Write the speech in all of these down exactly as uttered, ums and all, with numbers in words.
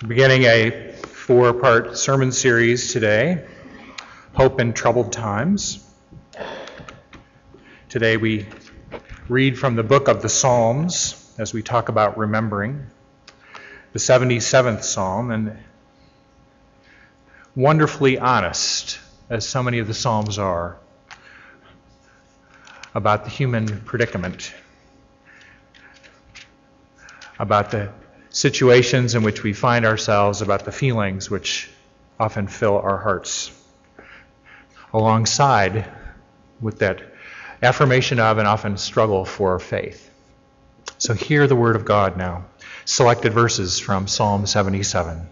Beginning a four-part sermon series today, Hope in Troubled Times. Today we read from the book of the Psalms as we talk about remembering, the seventy-seventh Psalm, and wonderfully honest, as so many of the Psalms are, about the human predicament, about the situations in which we find ourselves, about the feelings which often fill our hearts, alongside with that affirmation of and often struggle for faith. So hear the word of God now. Selected verses from Psalm seventy-seven.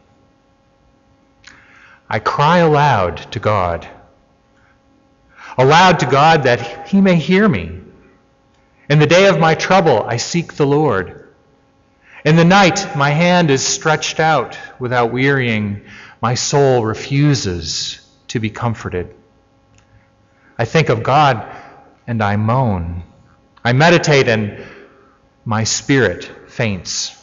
I cry aloud to God, aloud to God that he may hear me. In the day of my trouble I seek the Lord. In the night, my hand is stretched out without wearying. My soul refuses to be comforted. I think of God and I moan. I meditate and my spirit faints.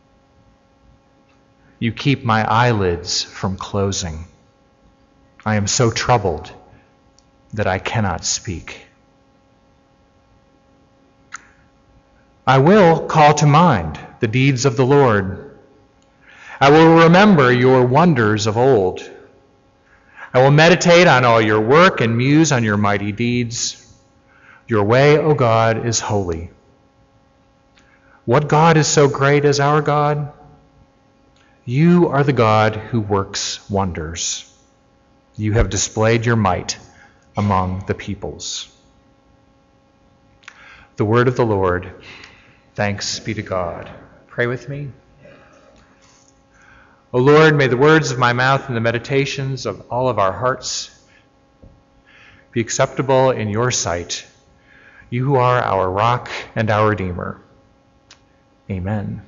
You keep my eyelids from closing. I am so troubled that I cannot speak. I will call to mind the deeds of the Lord. I will remember your wonders of old. I will meditate on all your work and muse on your mighty deeds. Your way, O God, is holy. What God is so great as our God? You are the God who works wonders. You have displayed your might among the peoples. The word of the Lord. Thanks be to God. Pray with me. O Lord, may the words of my mouth and the meditations of all of our hearts be acceptable in your sight, you who are our rock and our Redeemer. Amen.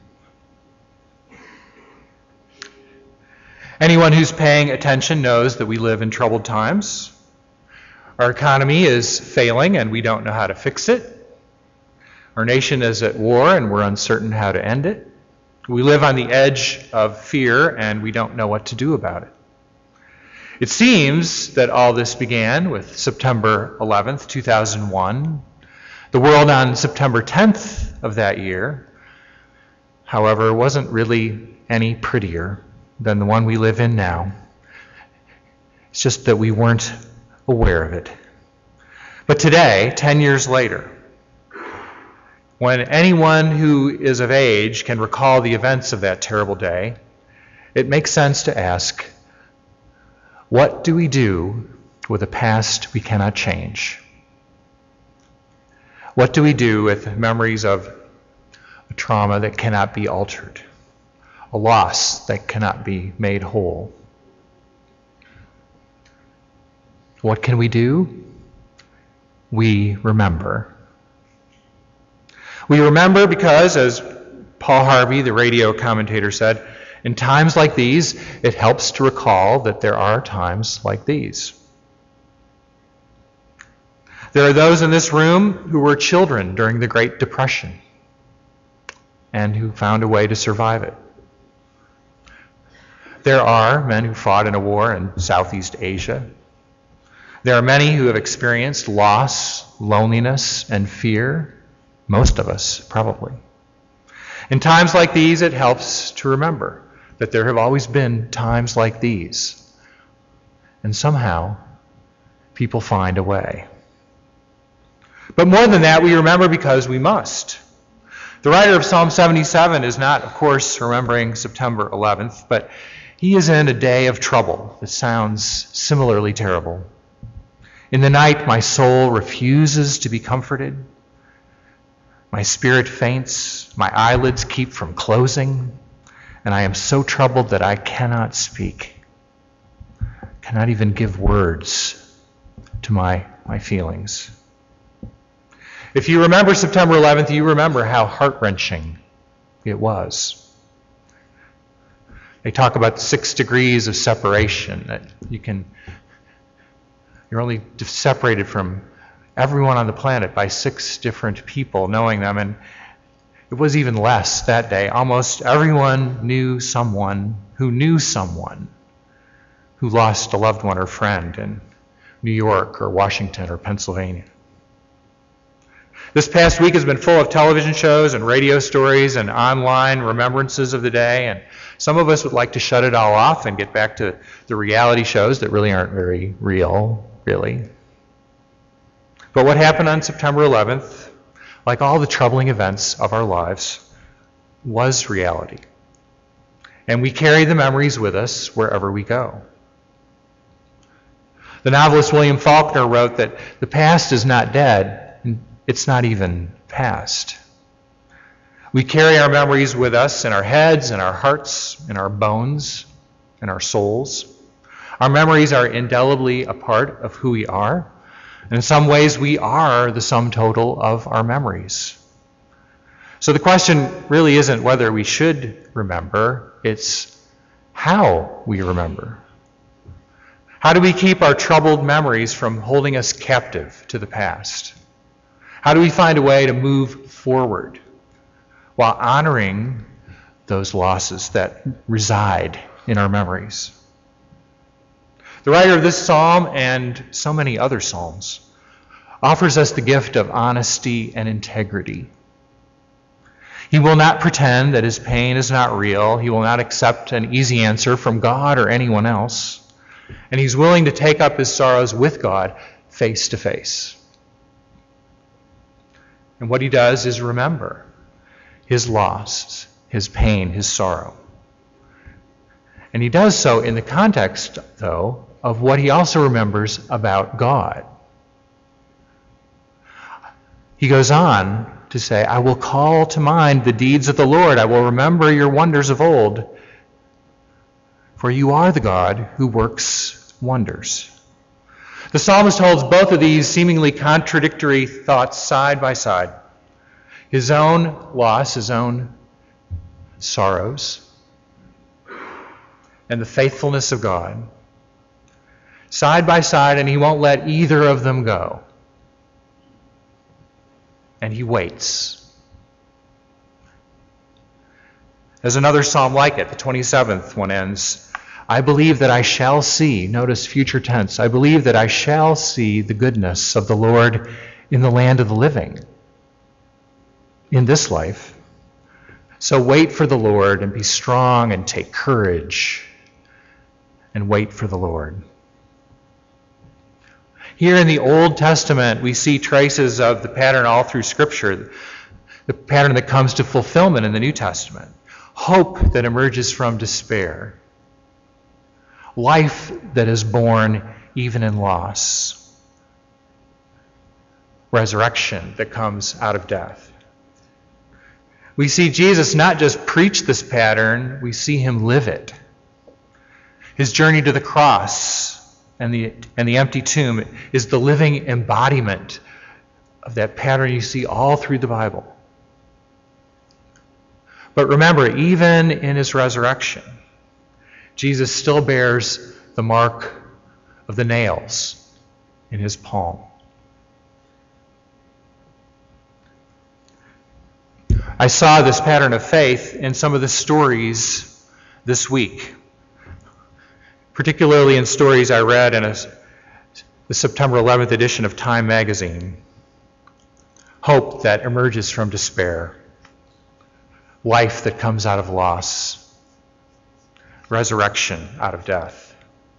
Anyone who's paying attention knows that we live in troubled times. Our economy is failing and we don't know how to fix it. Our nation is at war and we're uncertain how to end it. We live on the edge of fear and we don't know what to do about it. It seems that all this began with September eleventh, two thousand one. The world on September tenth of that year, however, wasn't really any prettier than the one we live in now. It's just that we weren't aware of it. But today, ten years later, when anyone who is of age can recall the events of that terrible day, it makes sense to ask, what do we do with a past we cannot change? What do we do with memories of a trauma that cannot be altered, a loss that cannot be made whole? What can we do? We remember. We remember because, as Paul Harvey, the radio commentator, said, in times like these, it helps to recall that there are times like these. There are those in this room who were children during the Great Depression and who found a way to survive it. There are men who fought in a war in Southeast Asia. There are many who have experienced loss, loneliness, and fear. Most of us, probably. In times like these, it helps to remember that there have always been times like these. And somehow, people find a way. But more than that, we remember because we must. The writer of Psalm seventy-seven is not, of course, remembering September eleventh, but he is in a day of trouble that sounds similarly terrible. In the night, my soul refuses to be comforted. My spirit faints, my eyelids keep from closing, and I am so troubled that I cannot speak, cannot even give words to my, my feelings. If you remember September eleventh, you remember how heart-wrenching it was. They talk about six degrees of separation, that you can, you're only separated from everyone on the planet by six different people, knowing them. And it was even less that day. Almost everyone knew someone who knew someone who lost a loved one or friend in New York or Washington or Pennsylvania. This past week has been full of television shows and radio stories and online remembrances of the day, and some of us would like to shut it all off and get back to the reality shows that really aren't very real, really. But what happened on September eleventh, like all the troubling events of our lives, was reality. And we carry the memories with us wherever we go. The novelist William Faulkner wrote that the past is not dead, and it's not even past. We carry our memories with us in our heads, in our hearts, in our bones, in our souls. Our memories are indelibly a part of who we are, and in some ways we are the sum total of our memories. So the question really isn't whether we should remember, it's how we remember. How do we keep our troubled memories from holding us captive to the past? How do we find a way to move forward while honoring those losses that reside in our memories? The writer of this psalm and so many other psalms offers us the gift of honesty and integrity. He will not pretend that his pain is not real. He will not accept an easy answer from God or anyone else. And he's willing to take up his sorrows with God face to face. And what he does is remember his loss, his pain, his sorrow. And he does so in the context, though, of what he also remembers about God. He goes on to say, I will call to mind the deeds of the Lord. I will remember your wonders of old. For you are the God who works wonders. The psalmist holds both of these seemingly contradictory thoughts side by side. His own loss, his own sorrows, and the faithfulness of God, side by side, and he won't let either of them go. And he waits. There's another psalm like it, the twenty-seventh one ends, I believe that I shall see, notice future tense, I believe that I shall see the goodness of the Lord in the land of the living, in this life. So wait for the Lord and be strong and take courage and wait for the Lord. Here in the Old Testament, we see traces of the pattern all through Scripture, the pattern that comes to fulfillment in the New Testament. Hope that emerges from despair. Life that is born even in loss. Resurrection that comes out of death. We see Jesus not just preach this pattern, we see him live it. His journey to the cross and the, and the empty tomb is the living embodiment of that pattern you see all through the Bible. But remember, even in his resurrection, Jesus still bears the mark of the nails in his palm. I saw this pattern of faith in some of the stories this week, particularly in stories I read in a, the September eleventh edition of Time magazine. Hope that emerges from despair. Life that comes out of loss. Resurrection out of death.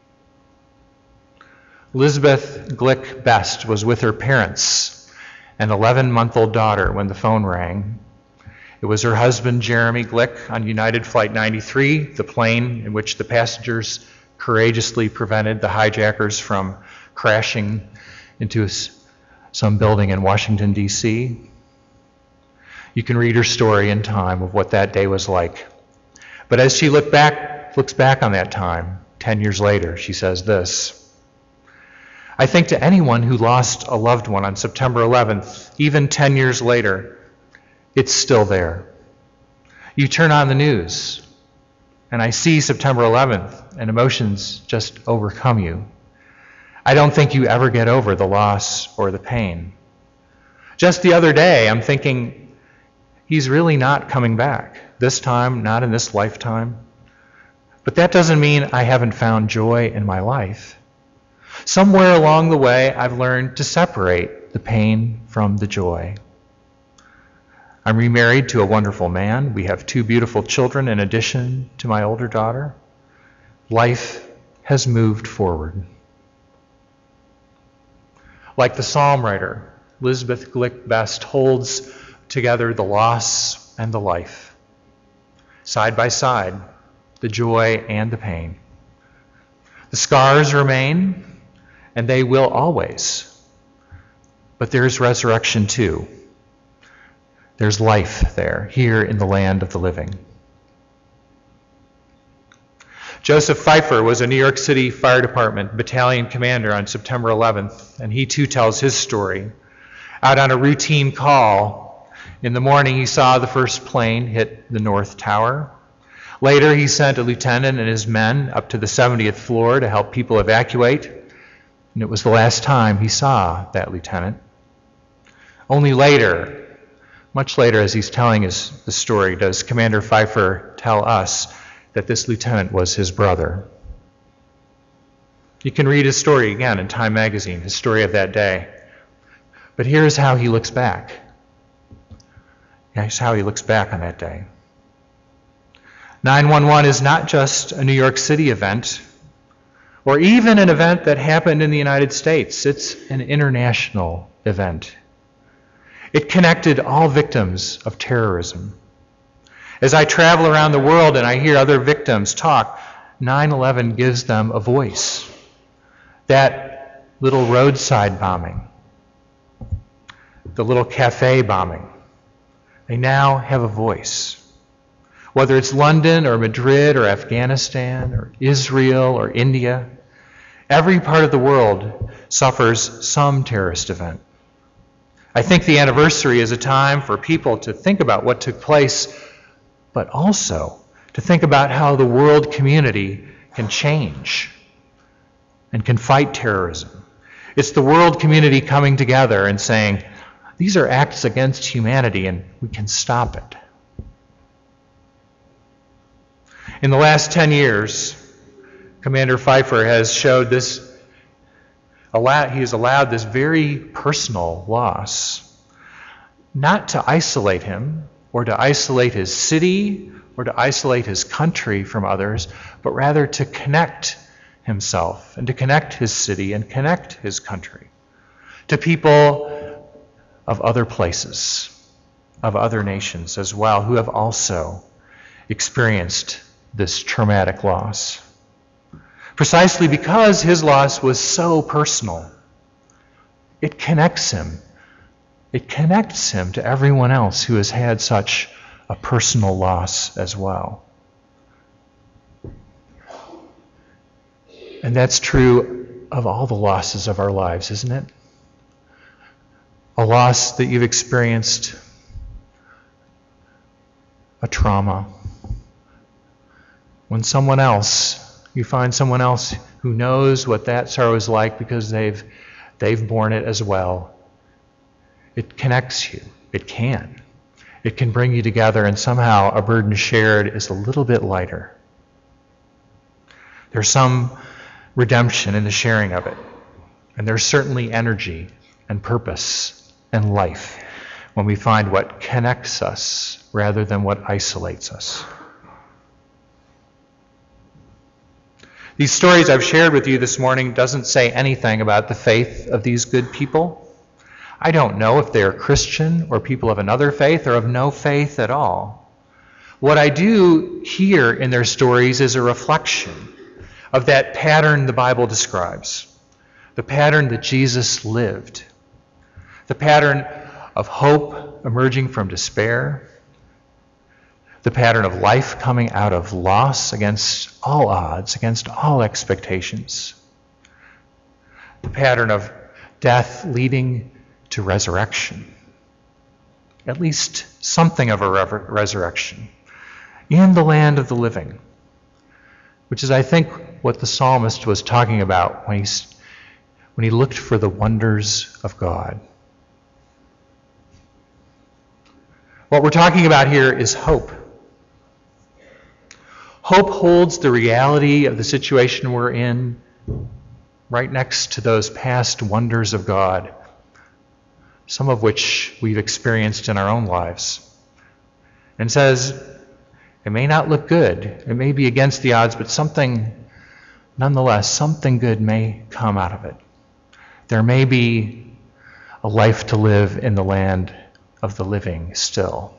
Elizabeth Glick Best was with her parents and eleven-month-old daughter when the phone rang. It was her husband, Jeremy Glick, on United Flight ninety-three, the plane in which the passengers courageously prevented the hijackers from crashing into some building in Washington, D C You can read her story in Time of what that day was like. But as she looked back, looks back on that time, ten years later, she says this, I think to anyone who lost a loved one on September eleventh, even ten years later, it's still there. You turn on the news, and I see September eleventh, and emotions just overcome you. I don't think you ever get over the loss or the pain. Just the other day, I'm thinking, he's really not coming back. This time, not in this lifetime. But that doesn't mean I haven't found joy in my life. Somewhere along the way, I've learned to separate the pain from the joy. I'm remarried to a wonderful man. We have two beautiful children in addition to my older daughter. Life has moved forward. Like the psalm writer, Elizabeth Glick Best holds together the loss and the life. Side by side, the joy and the pain. The scars remain, and they will always. But there's resurrection too. There's life there, here in the land of the living. Joseph Pfeiffer was a New York City Fire Department battalion commander on September eleventh, and he too tells his story. Out on a routine call, in the morning he saw the first plane hit the North Tower. Later he sent a lieutenant and his men up to the seventieth floor to help people evacuate, and it was the last time he saw that lieutenant. Only later, much later as he's telling his the story, does Commander Pfeiffer tell us that this lieutenant was his brother. You can read his story again in Time magazine, his story of that day. But here's how he looks back. Here's how he looks back on that day. nine one one is not just a New York City event, or even an event that happened in the United States. It's an international event. It connected all victims of terrorism. As I travel around the world and I hear other victims talk, nine eleven gives them a voice. That little roadside bombing, the little cafe bombing, they now have a voice. Whether it's London or Madrid or Afghanistan or Israel or India, every part of the world suffers some terrorist event. I think the anniversary is a time for people to think about what took place, but also to think about how the world community can change and can fight terrorism. It's the world community coming together and saying, these are acts against humanity and we can stop it. In the last ten years, Commander Pfeiffer has showed this, allowed, he has allowed this very personal loss, not to isolate him, or to isolate his city, or to isolate his country from others, but rather to connect himself, and to connect his city, and connect his country to people of other places, of other nations as well, who have also experienced this traumatic loss. Precisely because his loss was so personal, it connects him. It connects him to everyone else who has had such a personal loss as well. And that's true of all the losses of our lives, isn't it? A loss that you've experienced, a trauma. When someone else, you find someone else who knows what that sorrow is like because they've they've borne it as well. It connects you. It can. It can bring you together, and somehow a burden shared is a little bit lighter. There's some redemption in the sharing of it. And there's certainly energy and purpose and life when we find what connects us rather than what isolates us. These stories I've shared with you this morning doesn't say anything about the faith of these good people. I don't know if they're Christian or people of another faith or of no faith at all. What I do hear in their stories is a reflection of that pattern the Bible describes, the pattern that Jesus lived, the pattern of hope emerging from despair, the pattern of life coming out of loss against all odds, against all expectations, the pattern of death leading to resurrection, at least something of a re- resurrection in the land of the living, which is, I think, what the psalmist was talking about when he, when he looked for the wonders of God. What we're talking about here is hope. Hope holds the reality of the situation we're in right next to those past wonders of God, some of which we've experienced in our own lives, and says, it may not look good, it may be against the odds, but something, nonetheless, something good may come out of it. There may be a life to live in the land of the living still.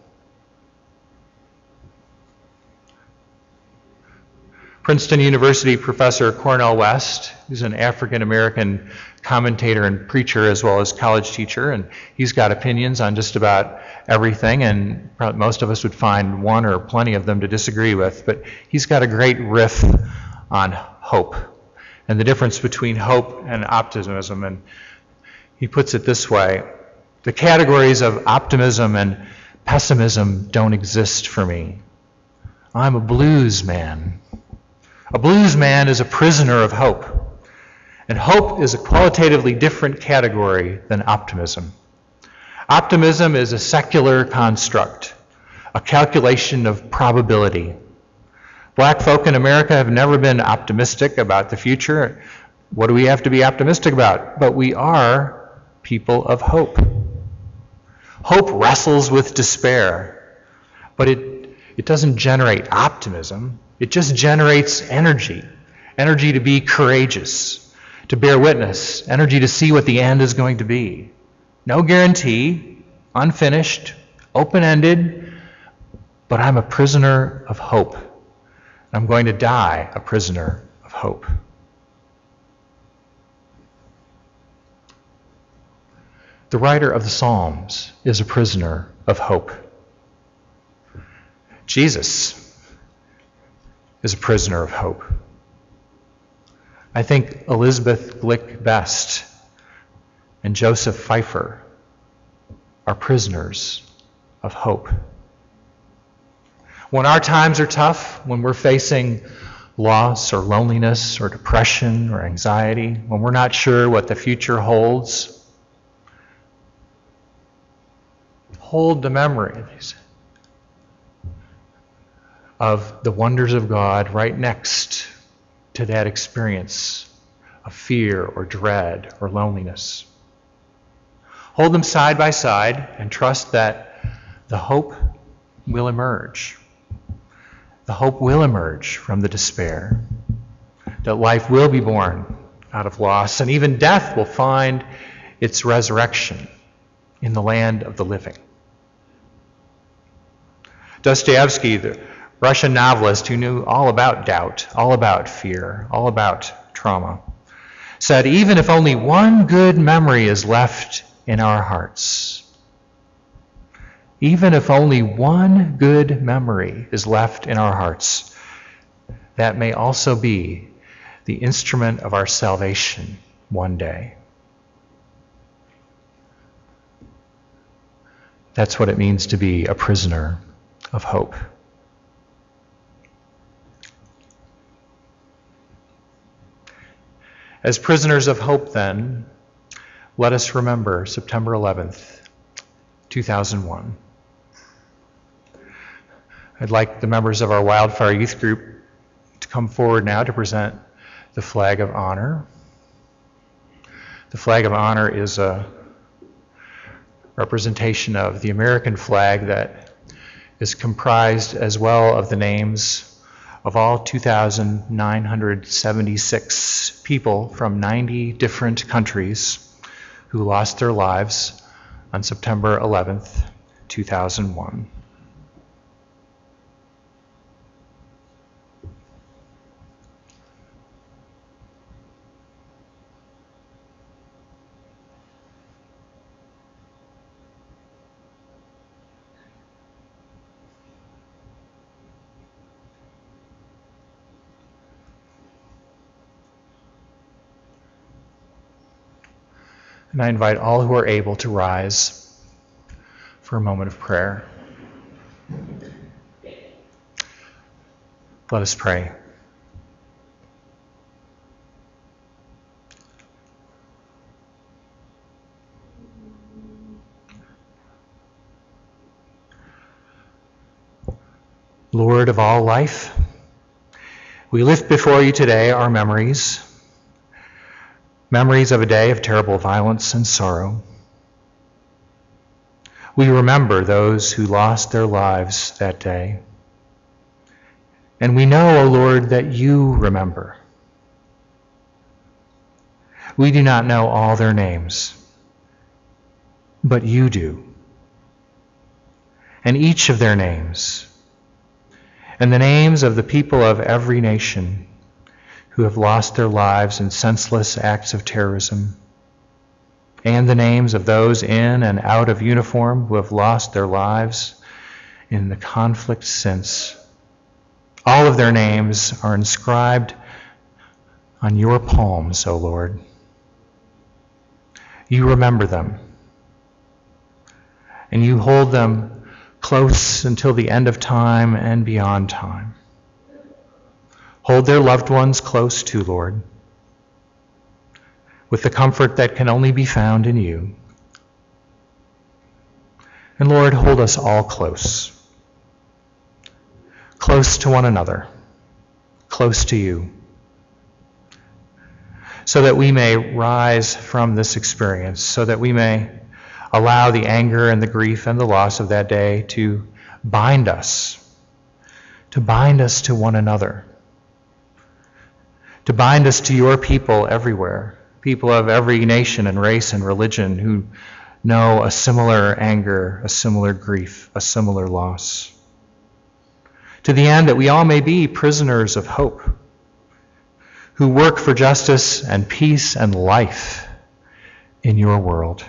Princeton University professor Cornel West, who's an African-American commentator and preacher as well as college teacher, and he's got opinions on just about everything, and probably most of us would find one or plenty of them to disagree with, but he's got a great riff on hope and the difference between hope and optimism, and he puts it this way: the categories of optimism and pessimism don't exist for me. I'm a blues man. A blues man is a prisoner of hope. And hope is a qualitatively different category than optimism. Optimism is a secular construct, a calculation of probability. Black folk in America have never been optimistic about the future. What do we have to be optimistic about? But we are people of hope. Hope wrestles with despair, but it, it doesn't generate optimism. It just generates energy, energy to be courageous, to bear witness, energy to see what the end is going to be. No guarantee, unfinished, open-ended, but I'm a prisoner of hope. I'm going to die a prisoner of hope. The writer of the Psalms is a prisoner of hope. Jesus is a prisoner of hope. I think Elizabeth Glick Best and Joseph Pfeiffer are prisoners of hope. When our times are tough, when we're facing loss or loneliness or depression or anxiety, when we're not sure what the future holds, hold the memories of the wonders of God right next to that experience of fear or dread or loneliness. Hold them side by side and trust that the hope will emerge. The hope will emerge from the despair. That life will be born out of loss, and even death will find its resurrection in the land of the living. Dostoevsky, the Russian novelist who knew all about doubt, all about fear, all about trauma, said, even if only one good memory is left in our hearts, even if only one good memory is left in our hearts, that may also be the instrument of our salvation one day. That's what it means to be a prisoner of hope. As prisoners of hope, then, let us remember September eleventh, two thousand one. I'd like the members of our Wildfire Youth Group to come forward now to present the flag of honor. The flag of honor is a representation of the American flag that is comprised as well of the names of all two thousand nine hundred seventy-six people from ninety different countries who lost their lives on September eleventh, two thousand one. And I invite all who are able to rise for a moment of prayer. Let us pray. Lord of all life, We lift before you today our memories, memories of a day of terrible violence and sorrow. We remember those who lost their lives that day. And we know, O Lord, that you remember. We do not know all their names, but you do. And each of their names, and the names of the people of every nation who have lost their lives in senseless acts of terrorism, and the names of those in and out of uniform who have lost their lives in the conflict since. All of their names are inscribed on your palms, O Lord. You remember them, and you hold them close until the end of time and beyond time. Hold their loved ones close too, Lord, with the comfort that can only be found in you. And Lord, hold us all close, close to one another, close to you, so that we may rise from this experience, so that we may allow the anger and the grief and the loss of that day to bind us, to bind us to one another, to bind us to your people everywhere, people of every nation and race and religion who know a similar anger, a similar grief, a similar loss, to the end that we all may be prisoners of hope, who work for justice and peace and life in your world.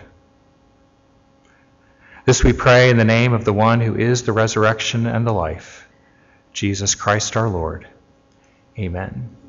This we pray in the name of the one who is the resurrection and the life, Jesus Christ our Lord. Amen.